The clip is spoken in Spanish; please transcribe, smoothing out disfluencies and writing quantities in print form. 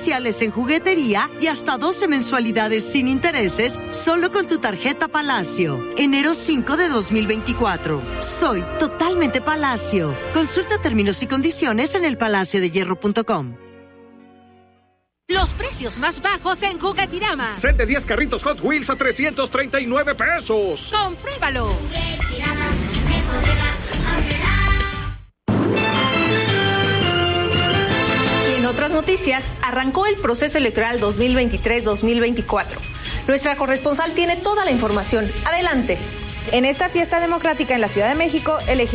especiales en juguetería y hasta 12 mensualidades sin intereses solo con tu tarjeta Palacio. Enero 5 de 2024. Soy totalmente Palacio. Consulta términos y condiciones en elpalaciodehierro.com. Los precios más bajos en Juguetirama. Set de 10 carritos Hot Wheels a 339 pesos. ¡Compruébalo! Juguetirama, mejor de la Y en otras noticias, arrancó el proceso electoral 2023-2024. Nuestra corresponsal tiene toda la información. Adelante. En esta fiesta democrática en la Ciudad de México, elegirán